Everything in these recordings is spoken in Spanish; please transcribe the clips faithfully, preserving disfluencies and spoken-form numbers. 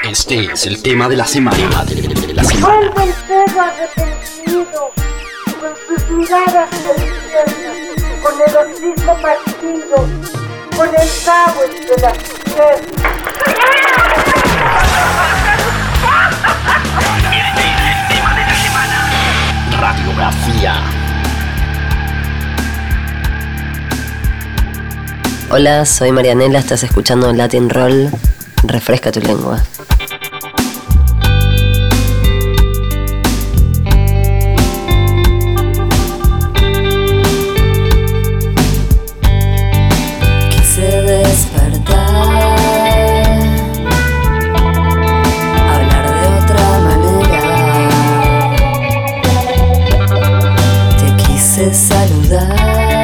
Este es el tema de la semana. De la semana. Vuelve el perro arrepentido, con sus miradas perdidas, con el hocico partido, con el cabo entre las piernas. Este es el tema de la semana. Radiografía. Hola, soy Marianela, estás escuchando Latin Roll. Refresca tu lengua. Quise despertar, hablar de otra manera. Te quise saludar.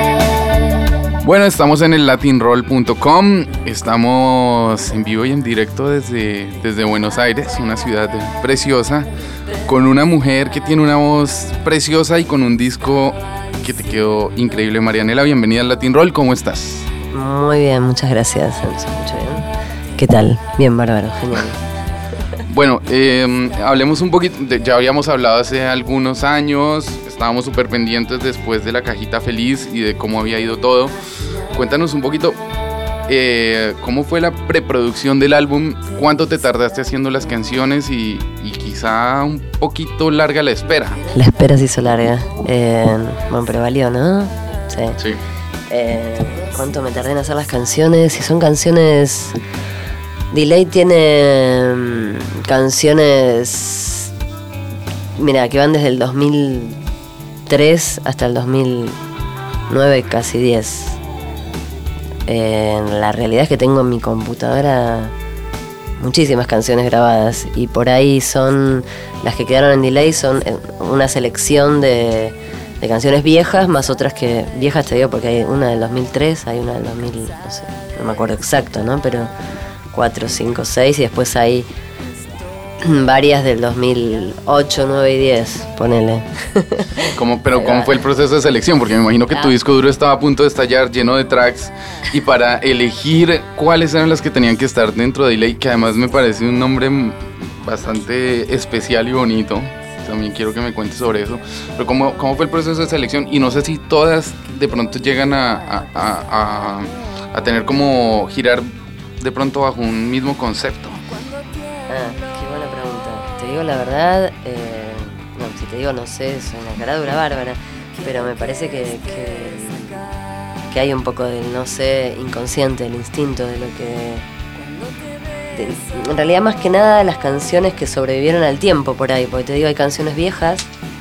Bueno, estamos en el latin roll punto com, estamos en vivo y en directo desde, desde Buenos Aires, una ciudad preciosa, con una mujer que tiene una voz preciosa y con un disco que te quedó increíble. Marianela, bienvenida al Latin Roll, ¿cómo estás? Muy bien, muchas gracias, se escucha bien. ¿Qué tal? Bien, bárbaro, genial. Bueno, eh, hablemos un poquito, de, ya habíamos hablado hace algunos años, estábamos súper pendientes después de La Cajita Feliz y de cómo había ido todo. Cuéntanos un poquito, eh, ¿cómo fue la preproducción del álbum? ¿Cuánto te tardaste haciendo las canciones? Y, y quizá un poquito larga la espera. La espera se hizo larga. Eh, bueno, pero valió, ¿no? Sí. Sí. Eh, ¿Cuánto me tardé en hacer las canciones? Si son canciones... Delay tiene um, canciones, mira, que van desde el dos mil tres hasta el dos mil nueve, casi diez. Eh, la realidad es que tengo en mi computadora muchísimas canciones grabadas y por ahí son, las que quedaron en Delay son una selección de, de canciones viejas, más otras que, viejas te digo porque hay una del dos mil tres, hay una del dos mil, no sé, no me acuerdo exacto, ¿no? Pero... cuatro, cinco, seis y después hay varias del dos mil ocho, nueve y diez, ponele. ¿Cómo, pero ¿cómo fue el proceso de selección? Porque me imagino que tu disco duro estaba a punto de estallar, lleno de tracks, y para elegir cuáles eran las que tenían que estar dentro de Delay, que además me parece un nombre bastante especial y bonito. También quiero que me cuentes sobre eso. Pero ¿cómo, cómo fue el proceso de selección? Y no sé si todas de pronto llegan a, a, a, a, a tener como girar de pronto bajo un mismo concepto. Ah, qué buena pregunta. Te digo la verdad, eh, no, si te digo no sé, soy una caradura bárbara, pero me parece que, que, que hay un poco del no sé inconsciente, el instinto de lo que... De, en realidad más que nada las canciones que sobrevivieron al tiempo por ahí, porque te digo hay canciones viejas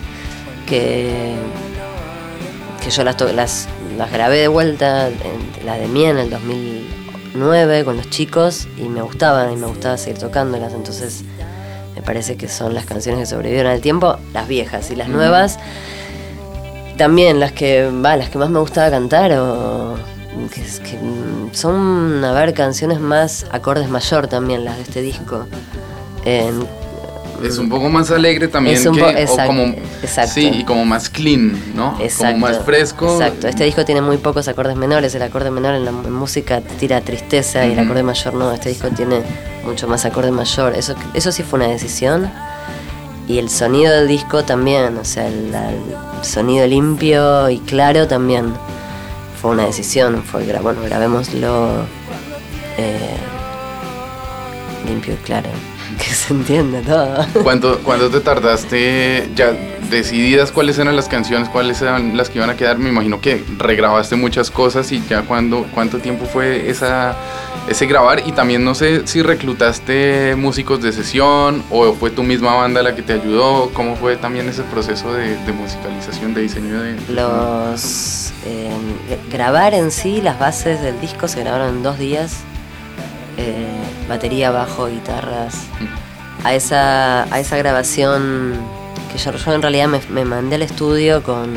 que, que yo las, to- las, las grabé de vuelta, en, la de Mía en el dos mil nueve con los chicos y me gustaban y me gustaba seguir tocándolas, entonces me parece que son las canciones que sobrevivieron al tiempo, las viejas, y las mm. nuevas también las que va, las que más me gustaba cantar o que, que son, a ver, canciones más acordes mayor también las de este disco. En, es un poco más alegre también es un que, po- exacto, o como, exacto. Sí, y como más clean, ¿no? Exacto, como más fresco. Exacto, este disco tiene muy pocos acordes menores, el acorde menor en la en música tira tristeza uh-huh. y el acorde mayor no, este disco tiene mucho más acorde mayor, eso, eso sí fue una decisión. Y el sonido del disco también, o sea, el, el sonido limpio y claro también fue una decisión, fue, bueno, grabémoslo eh, limpio y claro. Que se entiende todo. ¿Cuánto, ¿Cuánto te tardaste ya decididas cuáles eran las canciones, cuáles eran las que iban a quedar? Me imagino que regrabaste muchas cosas y ya cuando, ¿cuánto tiempo fue esa, ese grabar? Y también no sé si reclutaste músicos de sesión o fue tu misma banda la que te ayudó. ¿Cómo fue también ese proceso de, de musicalización, de diseño de...? Los... Eh, grabar en sí, las bases del disco se grabaron en dos días. Eh, batería, bajo, guitarras. A esa, a esa grabación que yo, yo en realidad me, me mandé al estudio con,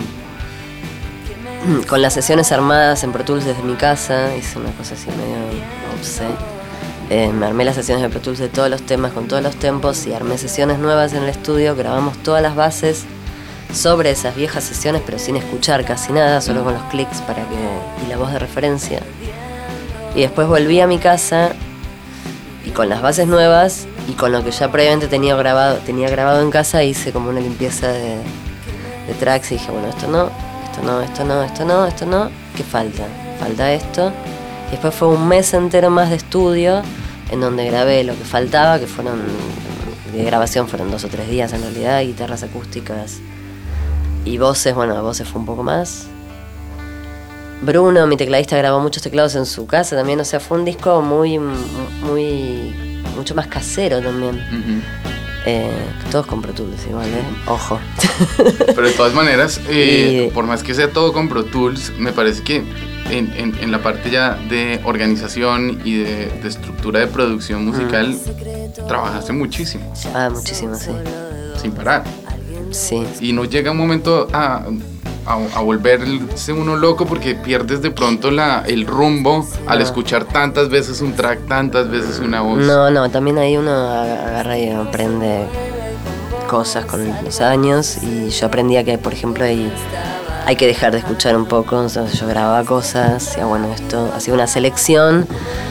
con las sesiones armadas en Pro Tools desde mi casa. Hice una cosa así medio, no sé. Eh, me armé las sesiones de Pro Tools de todos los temas con todos los tempos y armé sesiones nuevas en el estudio. Grabamos todas las bases sobre esas viejas sesiones, pero sin escuchar casi nada, solo con los clics para que y la voz de referencia. Y después volví a mi casa y con las bases nuevas y con lo que ya previamente tenía grabado, tenía grabado en casa, hice como una limpieza de, de tracks y dije, bueno, esto no, esto no, esto no, esto no, esto no, ¿qué falta? Falta esto. Y después fue un mes entero más de estudio en donde grabé lo que faltaba, que fueron, de grabación fueron dos o tres días en realidad, guitarras acústicas y voces, bueno, voces fue un poco más. Bruno, mi tecladista, grabó muchos teclados en su casa también, o sea, fue un disco muy, muy, mucho más casero también. Uh-huh. Eh, todos con Pro Tools igual, ¿eh? Ojo. Pero de todas maneras, eh, y... por más que sea todo con Pro Tools, me parece que en, en, en la parte ya de organización y de, de estructura de producción musical, mm. trabajaste muchísimo. Ah, muchísimo, sí. Sin parar. Sí. Y no llega un momento a... A, a volverse uno loco porque pierdes de pronto la, el rumbo no. al escuchar tantas veces un track, tantas veces una voz. No, no, también ahí uno agarra y aprende cosas con los años y yo aprendí que, por ejemplo, hay, hay que dejar de escuchar un poco. Entonces yo grababa cosas, hacía, bueno, esto, hacía una selección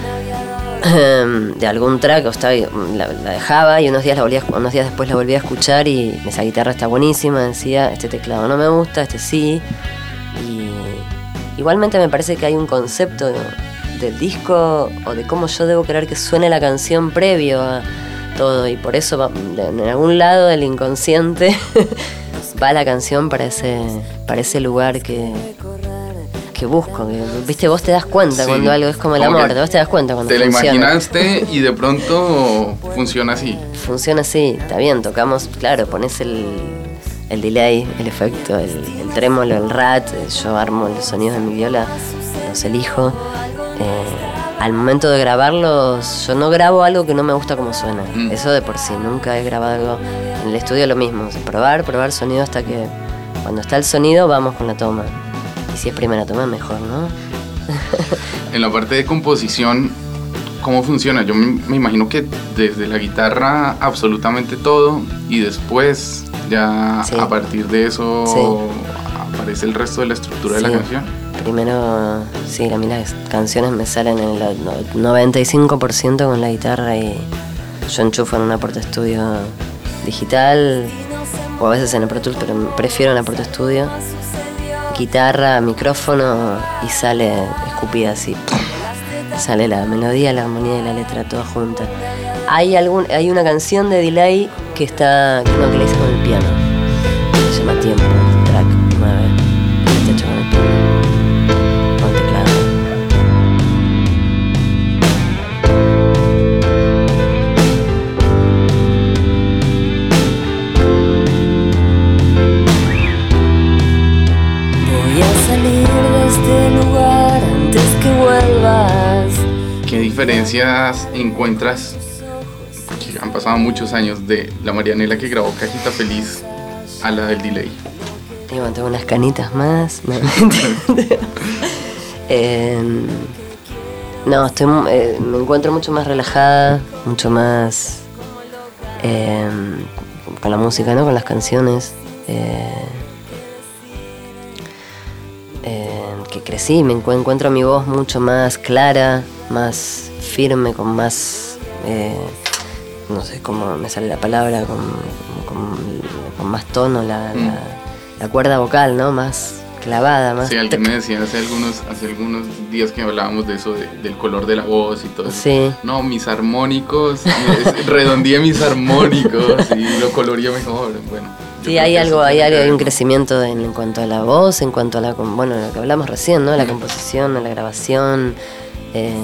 de algún track, o estaba, la, la dejaba y unos días, la volvía, unos días después la volvía a escuchar y esa guitarra está buenísima, decía, este teclado no me gusta, este sí. Y igualmente me parece que hay un concepto del disco o de cómo yo debo querer que suene la canción previo a todo, y por eso en algún lado del inconsciente va la canción para ese, para ese lugar que... que busco, que, viste, vos te das cuenta sí, cuando algo es como el como amor, vos te das cuenta cuando te funciona. Te la imaginaste y de pronto funciona así. Funciona así, está bien, tocamos, claro, pones el, el delay, el efecto, el, el trémolo, el rat, yo armo los sonidos de mi viola, los elijo. Eh, al momento de grabarlos, yo no grabo algo que no me gusta como suena, mm. eso de por sí, nunca he grabado algo. En el estudio lo mismo, probar, probar sonido hasta que cuando está el sonido vamos con la toma. Y si es primera toma, mejor, ¿no? En la parte de composición, ¿cómo funciona? Yo me, me imagino que desde la guitarra absolutamente todo y después ya sí. a partir de eso sí. aparece el resto de la estructura sí. de la canción. Primero, sí, a mí las canciones me salen en el noventa y cinco por ciento con la guitarra y yo enchufo en una Porta Studio digital o a veces en el Pro Tools, pero prefiero en la Porta Studio. Guitarra, micrófono y sale escupida así. Sale la melodía, la armonía y la letra toda junta. Hay algún, hay una canción de Delay que está, que no, que la hice con el piano. Se llama Tiempo, track nueve. Está hecho con el piano. Con teclado. ¿Qué diferencias encuentras, porque han pasado muchos años, de la Marianela que grabó Cajita Feliz a la del Delay? Y bueno, tengo unas canitas más. No, eh, no estoy, eh, me encuentro mucho más relajada, mucho más eh, con la música, ¿no? Con las canciones. Eh, eh, que crecí, me encuentro mi voz mucho más clara, más firme, con más, eh, no sé cómo me sale la palabra, con, con, con más tono, la, mm. la, la cuerda vocal, ¿no? Más clavada, más... Sí, alguien me decía hace algunos, hace algunos días que hablábamos de eso, de, del color de la voz y todo eso. Sí. No, mis armónicos, redondeé mis armónicos y lo coloreé mejor, bueno. Sí, hay algo, hay algo, hay un crecimiento en, en cuanto a la voz, en cuanto a la, bueno, lo que hablamos recién, ¿no? La composición, a la grabación, eh,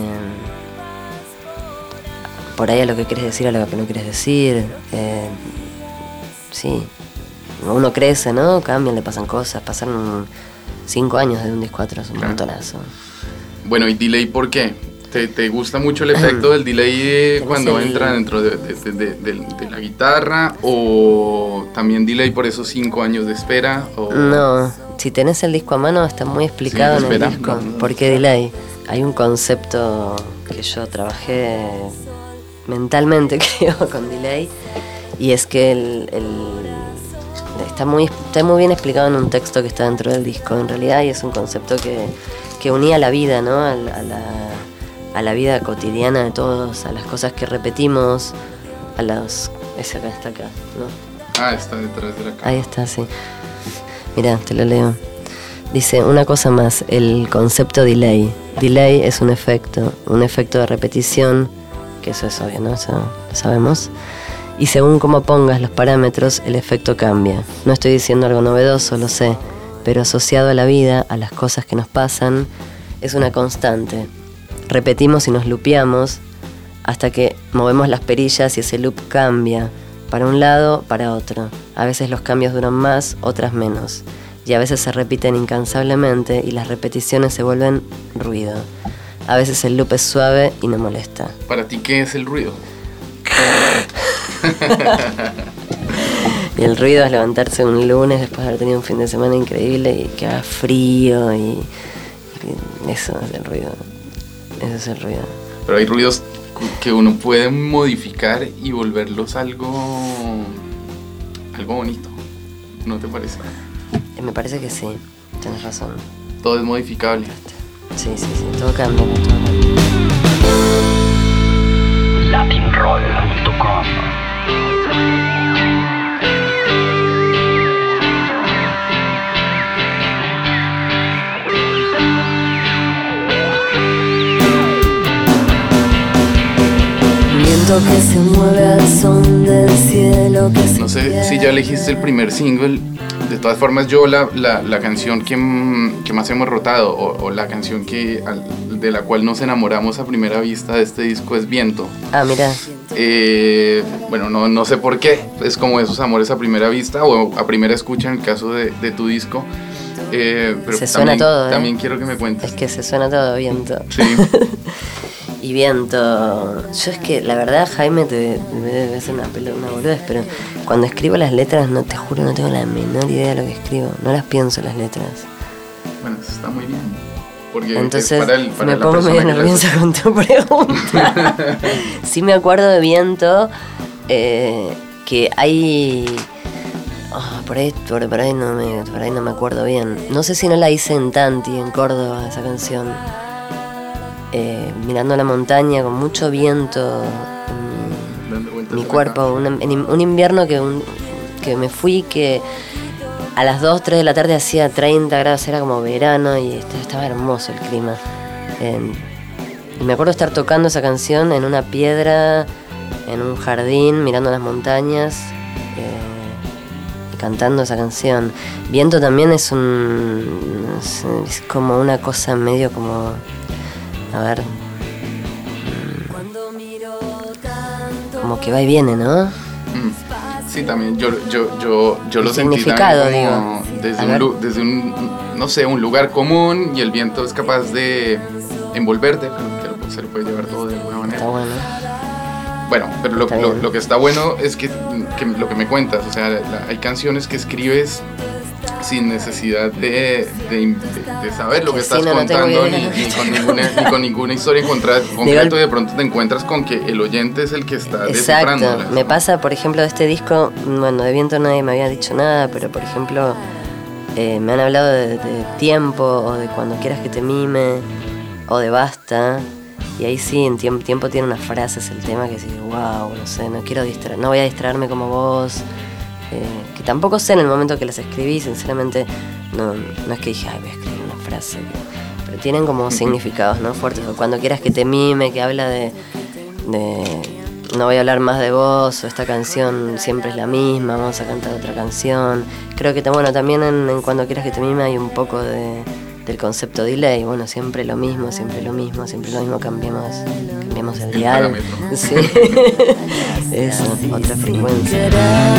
por ahí a lo que quieres decir, a lo que no quieres decir, eh, sí, uno crece, ¿no? Cambian, le pasan cosas, pasaron cinco años de un disco a otro, es un claro. montonazo. Bueno, ¿y Delay por qué? ¿Te, te gusta mucho el efecto del delay cuando el... entra dentro de, de, de, de, de, de la guitarra? ¿O también delay por esos cinco años de espera? O... No, si tenés el disco a mano está muy explicado sí, en el disco. No, no, ¿por qué delay? Hay un concepto que yo trabajé mentalmente, creo, con delay. Y es que el, el, está, muy, está muy bien explicado en un texto que está dentro del disco, en realidad. Y es un concepto que, que unía la vida, ¿no? A, a la... a la vida cotidiana de todos, a las cosas que repetimos, a los... Ese acá está acá, ¿no? Ah, está detrás de la cámara. Ahí está, sí. Mirá, te lo leo. Dice, una cosa más, el concepto delay. Delay es un efecto, un efecto de repetición, que eso es obvio, ¿no? Eso lo sabemos. Y según cómo pongas los parámetros, el efecto cambia. No estoy diciendo algo novedoso, lo sé, pero asociado a la vida, a las cosas que nos pasan, es una constante. Repetimos y nos lupeamos hasta que movemos las perillas y ese loop cambia, para un lado, para otro. A veces los cambios duran más, otras menos. Y a veces se repiten incansablemente y las repeticiones se vuelven ruido. A veces el loop es suave y no molesta. ¿Para ti qué es el ruido? Y el ruido es levantarse un lunes después de haber tenido un fin de semana increíble y que haga frío y, y eso es el ruido. Eso es el ruido. Pero hay ruidos que uno puede modificar y volverlos algo algo bonito, ¿no te parece? Me parece que sí, tienes razón. Todo es modificable. Sí, sí, sí, todo cambia, todo cambia. latinroll punto com. Que se mueve al son del cielo que se No sé si ya elegiste el primer single. De todas formas, yo la, la, la canción que, que más hemos rotado o, o la canción que de la cual nos enamoramos a primera vista de este disco es Viento. Ah, mira. Eh, bueno, no, no sé por qué. Es como esos amores a primera vista o a primera escucha en el caso de, de tu disco. Eh, pero se suena también, todo, ¿eh? También quiero que me cuentes. Es que se suena todo, Viento. Sí. Y Viento, yo es que la verdad, Jaime, te debe hacer una, una boludez, pero cuando escribo las letras, no te juro, no tengo la menor idea de lo que escribo, no las pienso las letras. Bueno, eso está muy bien, porque entonces es para el, para me la pongo medio persona que nerviosa con tu pregunta. Sí me acuerdo de Viento, eh, que hay... Oh, por, ahí, por, por, ahí no me, por ahí no me acuerdo bien. No sé si no la hice en Tanti, en Córdoba, esa canción. Eh, mirando la montaña con mucho viento en mi cuerpo, un, en un invierno que, un, que me fui que a las dos, tres de la tarde hacía treinta grados, era como verano y estaba hermoso el clima. Eh, y me acuerdo estar tocando esa canción en una piedra, en un jardín, mirando las montañas eh, y cantando esa canción. Viento también es un... es, es como una cosa medio como... A ver, como que va y viene, ¿no? Mm. Sí, también yo, yo, yo, yo lo sentí significado, también como digo. desde un, lu- desde un, no sé, un lugar común y el viento es capaz de envolverte, pero que se lo puede llevar todo de alguna manera. Está bueno. Bueno, pero lo, Está lo, bien. lo que está bueno es que, que lo que me cuentas, o sea, la- hay canciones que escribes sin necesidad de, de, de, de saber lo que Que estás sí, no, no tengo contando, idea ni, de lo que ni, estoy con ninguna, ni con ninguna historia encontrada concreto, y de pronto te encuentras con que el oyente es el que está Exacto. descifrándola. Me pasa, por ejemplo, de este disco, bueno, de Viento nadie me había dicho nada, pero por ejemplo, eh, me han hablado de, de Tiempo, o de Cuando quieras que te mime, o de Basta. Y ahí sí, en tiempo, tiempo tiene unas frases el tema que dice, wow, no sé, no quiero distraer, no voy a distraerme como vos. Eh, que tampoco sé en el momento que las escribí, sinceramente, no, no es que dije, ay, voy a escribir una frase. Pero tienen como significados, ¿no? Fuertes. O Cuando quieras que te mime, que habla de, de no voy a hablar más de vos, o esta canción siempre es la misma, vamos a cantar otra canción. Creo que, bueno, también en, en Cuando quieras que te mime hay un poco de... del concepto delay, bueno, siempre lo mismo, siempre lo mismo, siempre lo mismo, cambiemos, cambiemos el, El dial. parámetro. Sí. Eso, otra frecuencia.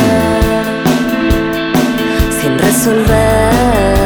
sin resolver.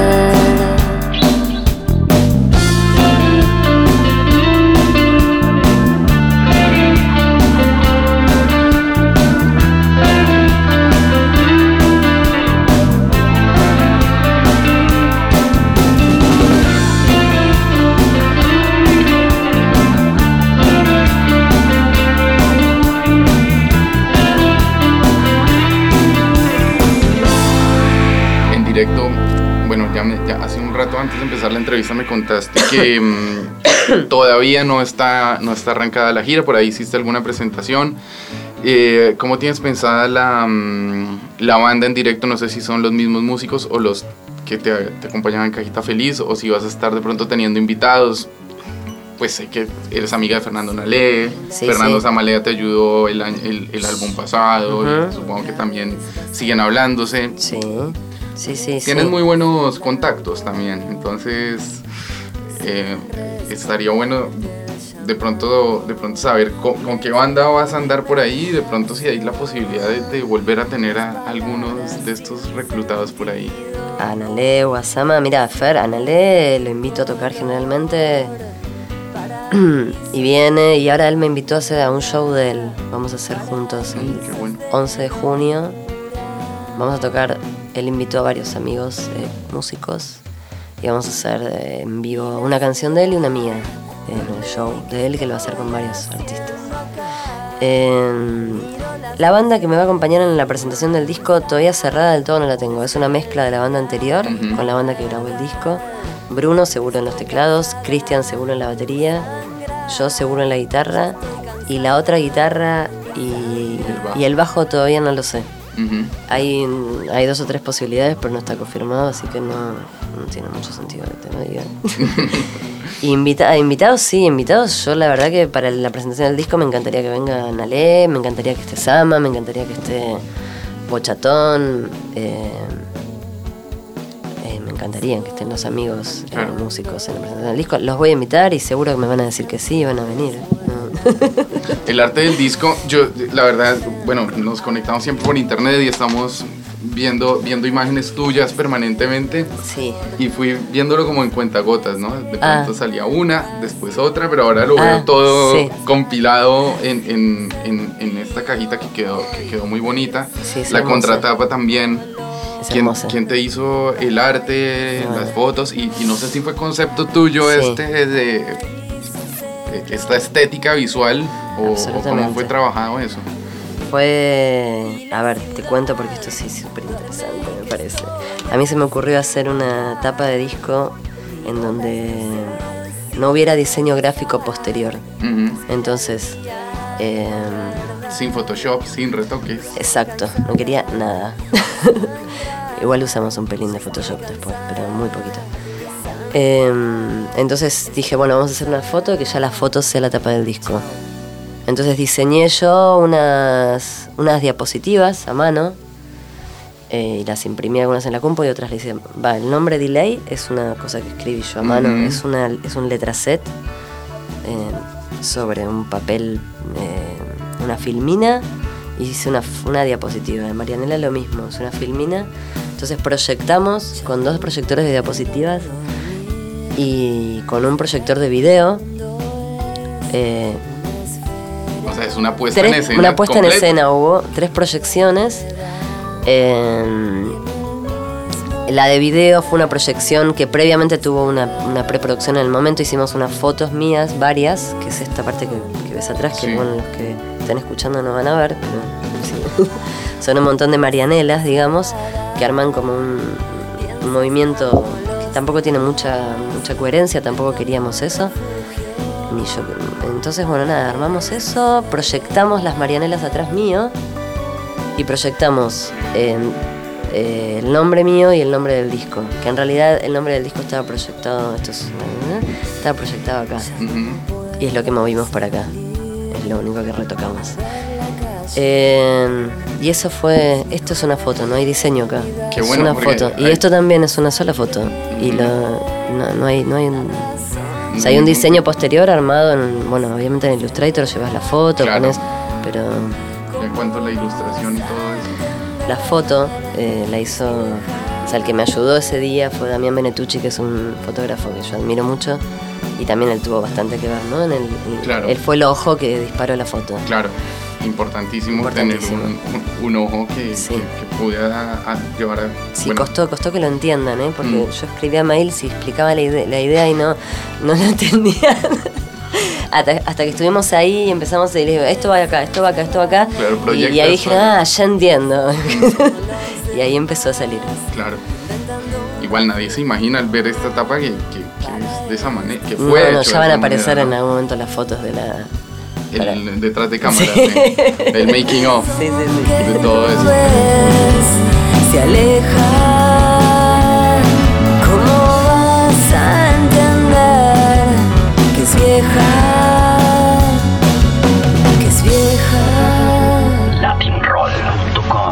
ya, me, ya hace un rato antes de empezar la entrevista me contaste que um, todavía no está, no está arrancada la gira, por ahí hiciste alguna presentación. Eh, ¿Cómo tienes pensada la, um, la banda en directo? No sé si son los mismos músicos o los que te, te acompañan en Cajita Feliz, o si vas a estar de pronto teniendo invitados. Pues sé que eres amiga de Fernando Nalé, sí, Fernando sí. Zamalea te ayudó el, el, el álbum pasado, uh-huh. y supongo que también siguen hablándose. Sí, sí, sí. Tienes sí. muy buenos contactos también, entonces eh, estaría bueno de pronto, de pronto saber con, con qué banda vas a andar por ahí, de pronto si hay la posibilidad de, de volver a tener a algunos de estos reclutados por ahí. A Nalé, Guasama, mira, Fer, a Nalé lo invito a tocar generalmente... y viene, y ahora él me invitó a hacer a un show de él. Vamos a hacer juntos el mm, qué bueno. once de junio. Vamos a tocar, él invitó a varios amigos eh, músicos y vamos a hacer eh, en vivo una canción de él y una mía en el show de él, que lo va a hacer con varios artistas. Eh, la banda que me va a acompañar en la presentación del disco todavía cerrada del todo no la tengo. Es una mezcla de la banda anterior uh-huh. con la banda que grabó el disco. Bruno seguro en los teclados, Cristian seguro en la batería, yo seguro en la guitarra, y la otra guitarra y, y el bajo todavía no lo sé. Uh-huh. Hay, hay dos o tres posibilidades, pero no está confirmado, así que no, no tiene mucho sentido que te lo diga. Invita, invitados, sí, invitados. Yo la verdad que para la presentación del disco me encantaría que venga Nalé, me encantaría que esté Sama, me encantaría que esté Bochatón. Eh, eh, me encantaría que estén los amigos claro. eh, músicos en la presentación del disco. Los voy a invitar y seguro que me van a decir que sí, van a venir. ¿No? El arte del disco, yo la verdad, bueno, nos conectamos siempre por internet y estamos viendo viendo imágenes tuyas permanentemente. Sí. Y fui viéndolo como en cuentagotas, ¿no? De pronto ah. salía una, después otra, pero ahora lo ah, veo todo sí. compilado en, en, en, en esta cajita que quedó, que quedó muy bonita. Sí, la hermosa. Contratapa también. ¿Quién, ¿Quién te hizo el arte, sí, las fotos? Y, y no sé si fue concepto tuyo sí. este de, de esta estética visual o, o cómo fue trabajado eso. Fue... A ver, te cuento porque esto sí es súper interesante, me parece. A mí se me ocurrió hacer una tapa de disco en donde no hubiera diseño gráfico posterior. Uh-huh. Entonces... Eh, sin Photoshop, sin retoques. Exacto, no quería nada. Igual usamos un pelín de Photoshop después, pero muy poquito. Eh, entonces dije, bueno, vamos a hacer una foto que ya la foto sea la tapa del disco. Entonces diseñé yo unas, unas diapositivas a mano eh, y las imprimí algunas en la compu y otras le hice. Va, el nombre Delay es una cosa que escribí yo a mano, uh-huh. es, una, es un letraset eh, sobre un papel, eh, una filmina, y hice una, una diapositiva. De Marianela lo mismo, es una filmina. Entonces proyectamos con dos proyectores de diapositivas y con un proyector de video. Eh, O sea, es una puesta tres, en escena. Una puesta completa. en escena, hubo tres proyecciones. Eh, la de video fue una proyección que previamente tuvo una, una preproducción en el momento. Hicimos unas fotos mías, varias, que es esta parte que, que ves atrás, que sí. bueno, los que están escuchando no van a ver, pero sí. Son un montón de Marianelas, digamos, que arman como un, un movimiento que tampoco tiene mucha, mucha coherencia, tampoco queríamos eso. Ni yo. Entonces, bueno, nada, armamos eso, proyectamos las Marianelas atrás mío y proyectamos eh, eh, el nombre mío y el nombre del disco, que en realidad el nombre del disco estaba proyectado, esto es, ¿eh? estaba proyectado acá. Uh-huh. Y es lo que movimos para acá, es lo único que retocamos. Eh, y eso fue, esto es una foto, no hay diseño acá. Qué es bueno, una foto. Hay... Y esto también es una sola foto. Uh-huh. Y lo, no, no hay, no hay un... O sea, hay un diseño posterior armado en, bueno, obviamente en Illustrator llevas la foto, claro. pones, pero... En cuanto a la ilustración y todo eso. La foto eh, la hizo, o sea, el que me ayudó ese día fue Damián Benetucci, que es un fotógrafo que yo admiro mucho, y también él tuvo bastante que ver, ¿no? En el, el, claro. Él fue el ojo que disparó la foto. Claro, importantísimo, importantísimo. tener un, un, un ojo que, sí. que, que pudiera a, llevar a... Sí, bueno. costó, costó que lo entiendan, ¿eh? Porque mm. yo escribía mails y explicaba la idea, la idea y no, no lo entendían. hasta, hasta que estuvimos ahí y empezamos a decir, esto va acá, esto va acá, esto va acá. Claro, y, y ahí dije, ah, ya entiendo. Y ahí empezó a salir. Claro. igual nadie se imagina al ver esta etapa que, que, que es de esa manera, que fue No, no, hecho ya de van a esa aparecer manera, en ¿no? algún momento las fotos de la... El, para- detrás de cámaras, Sí. de- del making of, Sí, sí, sí. de todo eso. Se aleja. ¿Cómo vas a entender que es vieja? Que es vieja. latin roll punto com.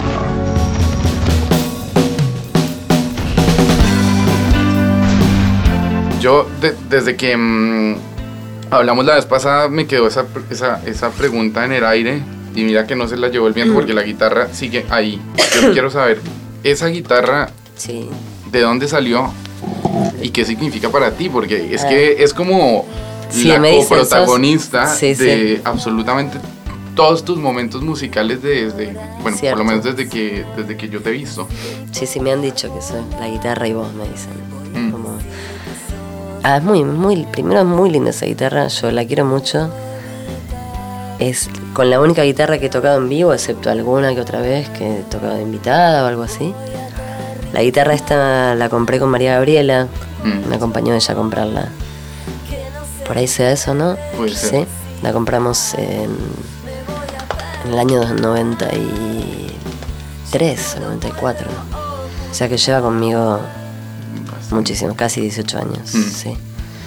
Yo, de- desde que mm, hablamos la vez pasada, me quedó esa, esa, esa pregunta en el aire. Y mira que no se la llevó el viento porque la guitarra sigue ahí. Yo quiero saber, esa guitarra, Sí. ¿de dónde salió? ¿Y qué significa para ti? Porque es Ah. que es como Sí, la me dicen, coprotagonista sos- sí, de absolutamente todos tus momentos musicales desde, bueno, Cierto. por lo menos desde que, desde que yo te he visto. Sí, sí, me han dicho que soy la guitarra y vos, me dicen. Mm. Como... Ah, es muy, muy, primero es muy linda esa guitarra, yo la quiero mucho. Es con la única guitarra que he tocado en vivo, excepto alguna que otra vez que he tocado de invitada o algo así. La guitarra esta la compré con María Gabriela, Mm. me acompañó ella a comprarla. Por ahí sea eso, ¿no? Puede ser. Sí, la compramos en, en el año noventa y tres o noventa y cuatro. O sea que lleva conmigo muchísimo, casi dieciocho años, Mm. sí.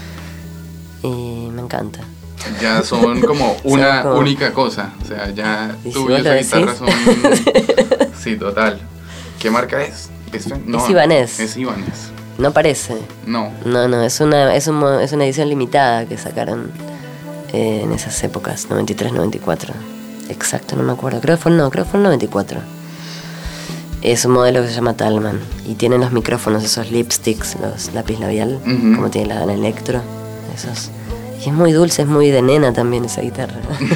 Y me encanta. Ya son como una Son como- única cosa. O sea, ya ¿Y tú si y vos lo esa guitarra decís? son... Sí, total. ¿Qué marca es? ¿Es, Es Ibanez. Es Ibanez. No parece. No. No, no, es una, es un mo- es una edición limitada que sacaron eh, en esas épocas, noventa y tres, noventa y cuatro. Exacto, no me acuerdo. Creo que fue, no, creo que fue el noventa y cuatro. Es un modelo que se llama Talman. Y tienen los micrófonos, esos lipsticks, los lápiz labial, Ujú. como tiene la Dana Electro. Esos. Y es muy dulce, es muy de nena también esa guitarra.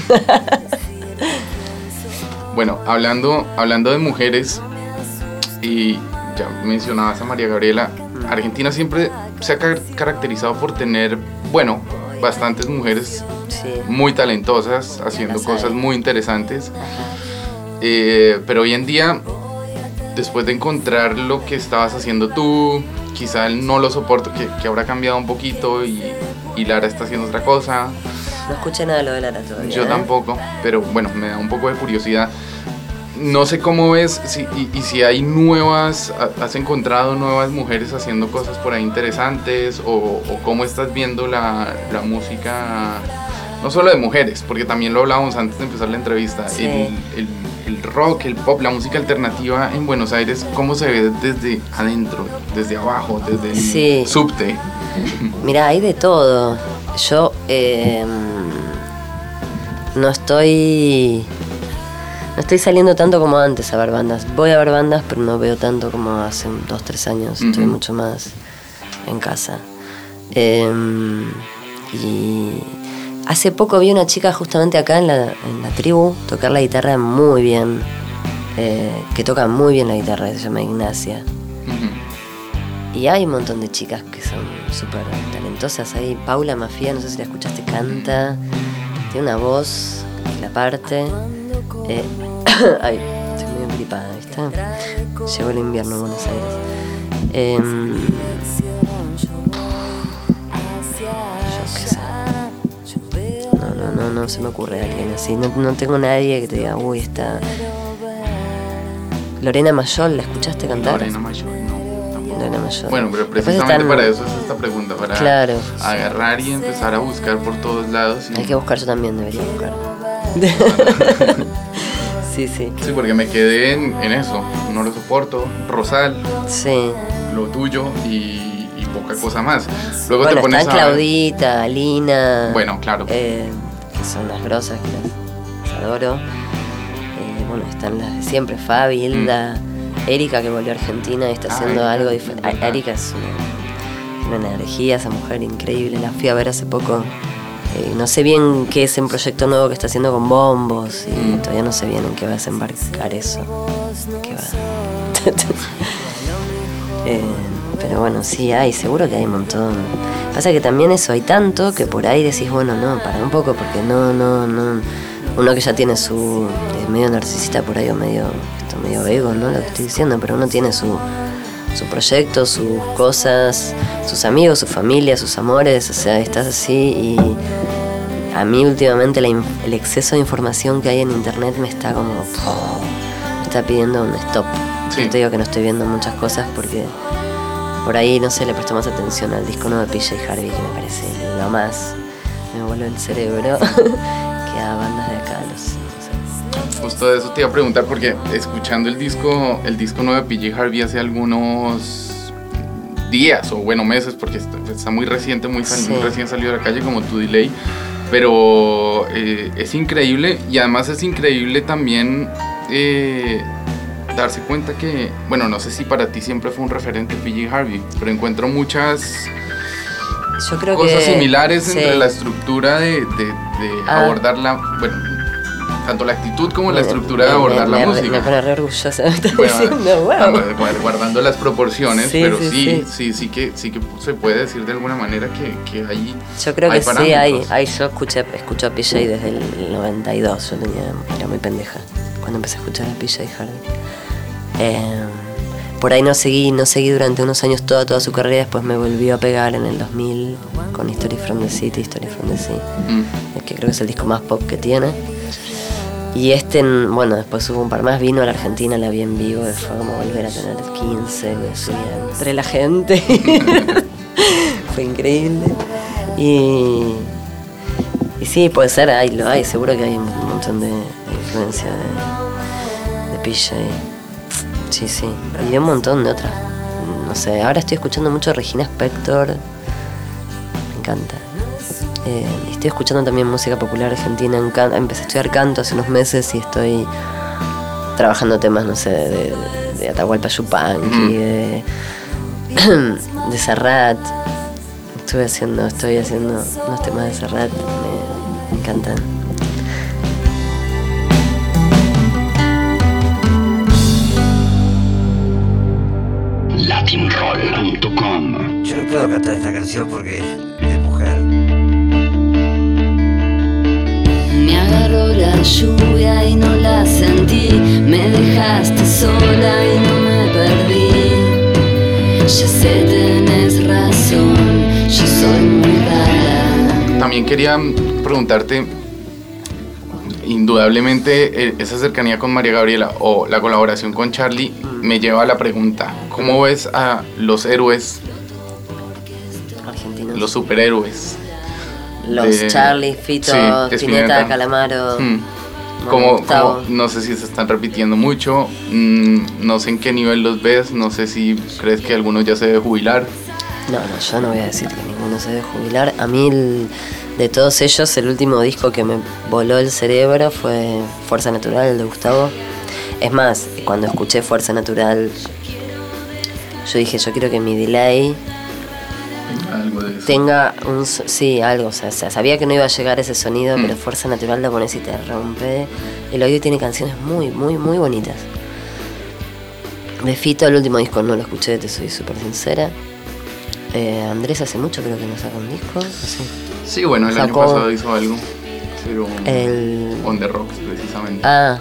Bueno, hablando, hablando de mujeres, y ya mencionabas a María Gabriela, Argentina siempre se ha car- caracterizado por tener, bueno, bastantes mujeres Sí. muy talentosas, haciendo Las hay. cosas muy interesantes. Eh, pero hoy en día, después de encontrar lo que estabas haciendo tú, quizá él no lo soporto, que, que habrá cambiado un poquito y, y Lara está haciendo otra cosa. No escuché nada de lo de Lara todavía. Yo ¿eh? tampoco, pero bueno, me da un poco de curiosidad. No sé cómo ves si, y, y si hay nuevas, ha- has encontrado nuevas mujeres haciendo cosas por ahí interesantes o, o cómo estás viendo la, la música, no solo de mujeres, porque también lo hablábamos antes de empezar la entrevista, Sí. el, el, el rock, el pop, la música alternativa en Buenos Aires, cómo se ve desde adentro, desde abajo, desde el Sí. subte. Mirá, hay de todo. Yo eh, no estoy. No estoy saliendo tanto como antes a ver bandas. Voy a ver bandas, pero no veo tanto como hace dos, tres años. Estoy Ujú. mucho más en casa. Eh, y hace poco vi una chica justamente acá en la, en la tribu tocar la guitarra muy bien. Eh, que toca muy bien la guitarra, se llama Ignacia. Ujú. Y hay un montón de chicas que son súper talentosas ahí. Paula Mafia, no sé si la escuchaste, canta. Tiene una voz que la parte. Eh, ay, estoy medio gripada, ¿viste? Llegó el invierno en Buenos Aires. Eh, yo qué sé. No, no, no, no se me ocurre alguien así. No, no tengo nadie que te diga, uy, está. Lorena Mayol, ¿la escuchaste cantar? Lorena Mayor, no, tampoco. Lorena Mayol. Bueno, pero Después precisamente están- para eso es esta pregunta, para Claro. agarrar y empezar a buscar por todos lados. y- Hay que buscar, yo también debería buscar. Sí, sí. Sí, porque me quedé en, en eso, no lo soporto, Rosal, Sí. lo tuyo y, y poca cosa más. Luego Bueno, te pones están a... Claudita, Alina. Bueno, claro. eh, que son las grosas, que las adoro. Eh, bueno, están las de siempre, Fabi, Hilda, Erika, que volvió a Argentina y está Ah, haciendo Erika, algo es diferente. verdad. Erika es una, una energía, esa mujer increíble. La fui a ver hace poco. Eh, no sé bien qué es un proyecto nuevo que está haciendo con bombos y Mm. todavía no sé bien en qué va a desembarcar eso. ¿Qué va? Eh, pero bueno, sí hay, seguro que hay un montón. Pasa que también eso, hay tanto que por ahí decís, bueno, no, para un poco, porque no, no, no. Uno que ya tiene su. Es medio narcisista por ahí, o medio. Esto medio ego, ¿no? Lo que estoy diciendo, pero uno tiene su. su proyecto, sus cosas, sus amigos, su familia, sus amores, o sea, estás así y a mí últimamente la, el exceso de información que hay en internet me está como, me está pidiendo un stop. Sí. Yo te digo que no estoy viendo muchas cosas porque por ahí, no sé, le presto más atención al disco nuevo de P J Harvey, que me parece lo más, me vuelve el cerebro, que a bandas de acá, no sé. Justo de eso te iba a preguntar porque escuchando el disco el disco nuevo de P J Harvey hace algunos días o bueno meses porque está, está muy reciente, muy, sal, sí. muy recién salido de la calle como tu delay, pero eh, es increíble y además es increíble también eh, darse cuenta que, bueno, no sé si para ti siempre fue un referente P J Harvey, pero encuentro muchas Yo creo cosas que, similares sí. entre la estructura de, de, de ah. abordar la, bueno, tanto la actitud como la estructura me, de abordar me, la me, música. Me pone re orgullosa, me está bueno, diciendo, wow. Guardando las proporciones, Sí, pero sí, sí, sí, sí, sí que, sí que se puede decir de alguna manera que, que hay Yo creo hay que sí, hay, hay, yo escuché, escucho a P J desde el noventa y dos, yo tenía, era muy pendeja cuando empecé a escuchar a P J Harvey. Eh, por ahí no seguí, no seguí durante unos años toda, toda su carrera, después me volvió a pegar en el dos mil con History from the City, History from the Sea, mm. que creo que es el disco más pop que tiene. Y este, bueno, después hubo un par más, vino a la Argentina, la vi en vivo, fue como volver a tener quince, me subía entre la gente, fue increíble. Y, y sí, puede ser, hay, lo hay, seguro que hay un montón de, de influencia de, de P J. Sí, sí, y de un montón de otras, no sé, ahora estoy escuchando mucho Regina Spektor, me encanta. Eh, estoy escuchando también música popular argentina, en can- empecé a estudiar canto hace unos meses y estoy trabajando temas, no sé, de, de Atahualpa Yupanqui, mm. de, de Serrat. Estuve haciendo, estoy haciendo unos temas de Serrat, me, me encantan. latinroll punto com. Yo no puedo cantar esta canción porque es mujer. Me agarró la lluvia y no la sentí. Me dejaste sola y no me perdí. Ya sé, tenés razón, yo soy muy rara. También quería preguntarte, indudablemente eh, esa cercanía con María Gabriela o la colaboración con Charly me lleva a la pregunta, ¿cómo ves a los héroes argentinos, los superhéroes? Los de, Charly, Fito, sí, Spinetta, Calamaro. Hmm. Como, como, no sé si se están repitiendo mucho, mmm, no sé en qué nivel los ves, no sé si crees que alguno ya se debe jubilar. No, no, yo no voy a decir que ninguno se debe jubilar. A mí, el, de todos ellos, el último disco que me voló el cerebro fue Fuerza Natural, el de Gustavo. Es más, cuando escuché Fuerza Natural, yo dije, yo quiero que mi delay algo de eso. Tenga un... Sí, algo, o sea, o sea, sabía que no iba a llegar ese sonido, mm. pero Fuerza Natural lo pones y te rompe el oído y tiene canciones muy, muy, muy bonitas. De Fito, el último disco no lo escuché, te soy súper sincera. Eh, Andrés hace mucho creo que no saca un disco, así. Sí, bueno, el Sacó año pasado hizo algo, pero el... On The Rocks precisamente. Ah.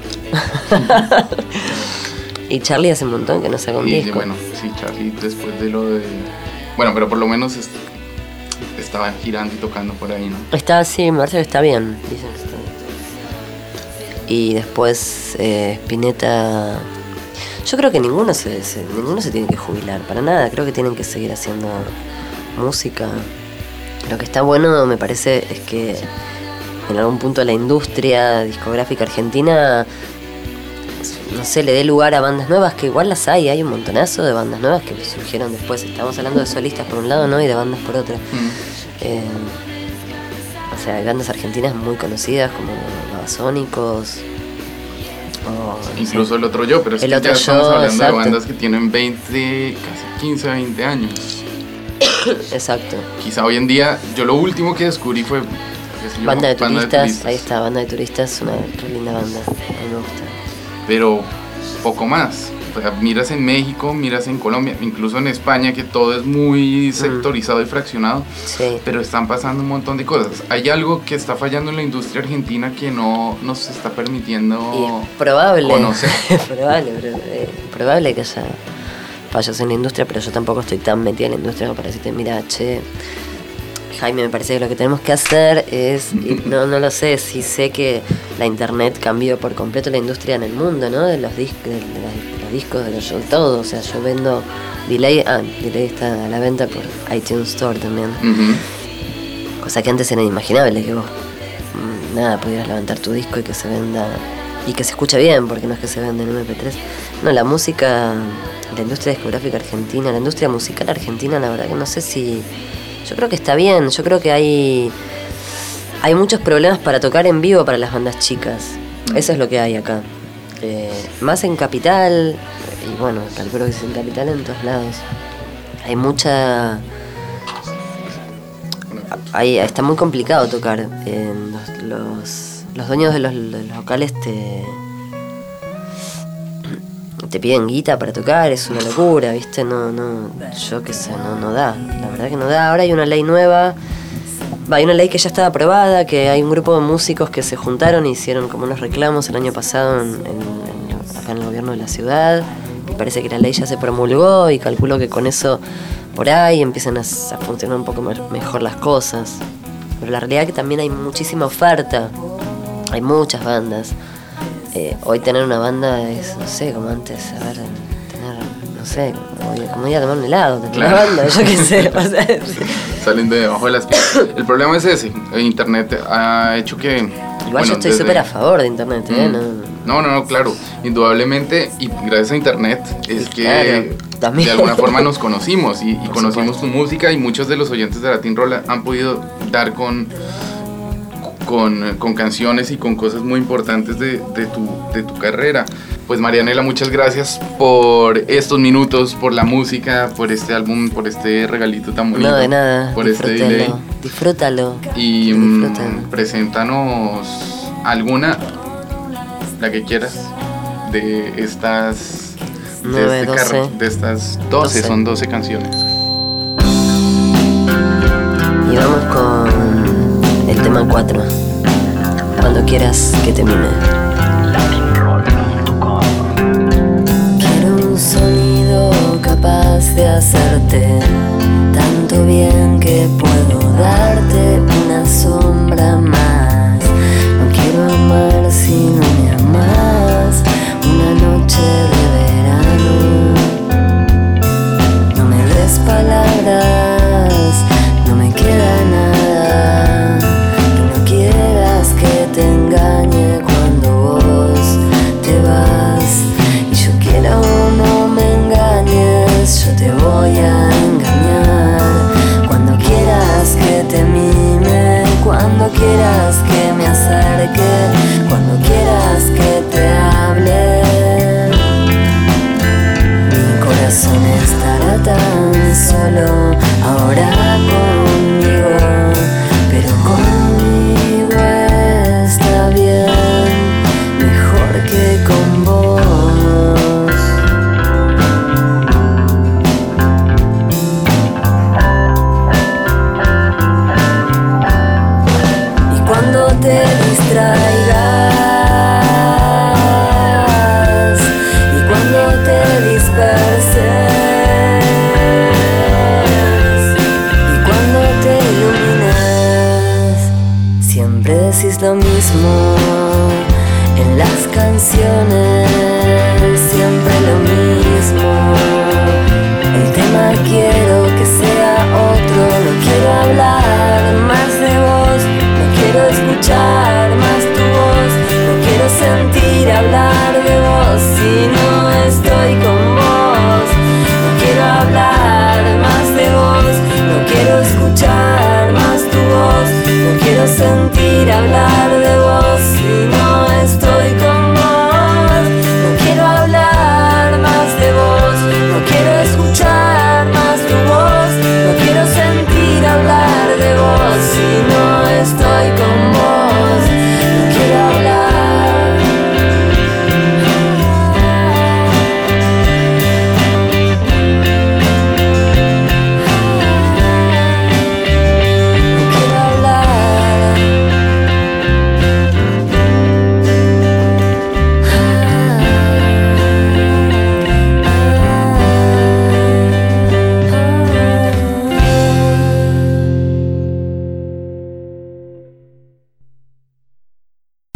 Y Charly hace un montón que no saca un y, disco. Bueno, sí, Charly después de lo de... Bueno, pero por lo menos es... estaba girando y tocando por ahí, ¿no? Está, sí, me parece que está bien, dicen que está bien. Y después eh, Spinetta... Yo creo que ninguno se, se, ninguno se tiene que jubilar, para nada. Creo que tienen que seguir haciendo música. Lo que está bueno, me parece, es que en algún punto la industria discográfica argentina, no sé, le dé lugar a bandas nuevas, que igual las hay, hay un montonazo de bandas nuevas que surgieron después. Estamos hablando de solistas por un lado, ¿no? Y de bandas por otro. Mm. Eh, o sea, hay bandas argentinas muy conocidas como Babasónicos. Oh, incluso sí. El otro yo, pero es el que otro ya yo, estamos hablando exacto. de bandas que tienen veinte, casi quince, veinte años. Exacto. Quizá hoy en día, yo lo último que descubrí fue... Yo, banda, de banda turistas, de turistas, ahí está, Banda de Turistas, una re linda banda, a mí me gusta. Pero poco más. O sea, miras en México, miras en Colombia, incluso en España, que todo es muy sectorizado mm. y fraccionado, sí. Pero están pasando un montón de cosas. Hay algo que está fallando en la industria argentina que no nos está permitiendo y probable, conocer. probable, pero, eh, probable que haya payos en la industria, pero yo tampoco estoy tan metida en la industria como para decirte, mira, che, Jaime, me parece que lo que tenemos que hacer es, y no, no lo sé, si sé que la internet cambió por completo la industria en el mundo, ¿no? De los, disc, de, de los, los discos, de los shows, todo. O sea, yo vendo Delay, ah, Delay está a la venta por iTunes Store también. Uh-huh. Cosa que antes era inimaginable, que vos, nada, pudieras levantar tu disco y que se venda, y que se escuche bien, porque no es que se venda en eme pe tres. No, la música, la industria discográfica argentina, la industria musical argentina, la verdad que no sé si... Yo creo que está bien, yo creo que hay hay muchos problemas para tocar en vivo para las bandas chicas. Eso es lo que hay acá. Eh, más en Capital, y bueno, calculo que es en Capital en todos lados. Hay mucha... Hay, está muy complicado tocar. Eh, los, los, los dueños de los, de los locales te... te piden guita para tocar, es una locura, ¿viste? No, no, yo qué sé, no, no da, la verdad que no da. Ahora hay una ley nueva, va, hay una ley que ya estaba aprobada, que hay un grupo de músicos que se juntaron y hicieron como unos reclamos el año pasado en, en, en, acá en el gobierno de la ciudad, y parece que la ley ya se promulgó y calculo que con eso por ahí empiezan a, a funcionar un poco mejor las cosas. Pero la realidad es que también hay muchísima oferta, hay muchas bandas. Eh, hoy tener una banda es, no sé, como antes, a ver, tener, no sé, como, como ir a tomar un helado, tener claro. Una banda, yo qué sé. O sea, salen de debajo de las piedras. El problema es ese, el internet ha hecho que... Igual bueno, yo estoy súper desde... a favor de internet, ¿eh? Mm. No, no, no, claro, indudablemente, y gracias a internet es que claro, de alguna forma nos conocimos y, y conocimos supuesto. Tu música, y muchos de los oyentes de Latin Roll han podido dar con... Con, con canciones y con cosas muy importantes de, de, tu, de tu carrera. Pues Marianela, muchas gracias por estos minutos, por la música, por este álbum, por este regalito tan bonito. No, de nada, por este delay. Disfrútalo. Y mmm, preséntanos alguna, la que quieras, de estas nueve, de, este doce, carro, de estas doce, doce, son doce canciones. Y vamos con el tema cuatro. Cuando quieras que te mime. Quiero un sonido capaz de hacerte tanto bien que puedo darte una sombra más. No quiero amar si no me amas. Una noche de verano. No me des palabras, no me queda nada. Que no quieras que te engañe cuando vos te vas. Y yo quiero no me engañes, yo te voy a engañar. Cuando quieras que te mime, cuando quieras que me acerque, cuando quieras que te hable. Mi corazón estará tan solo ahora conmigo, pero conmigo está bien, mejor que con vos. Y cuando te distraigas, y cuando te disperses, y cuando te ilumines, siempre decís lo mismo en las canciones, siempre lo mismo. El tema quiero que sea otro, no quiero hablar más de vos, no quiero escuchar más tu voz, no quiero sentir hablar de vos si no estoy con vos. No quiero hablar más de vos, no quiero escuchar más tu voz, no quiero sentir hablar de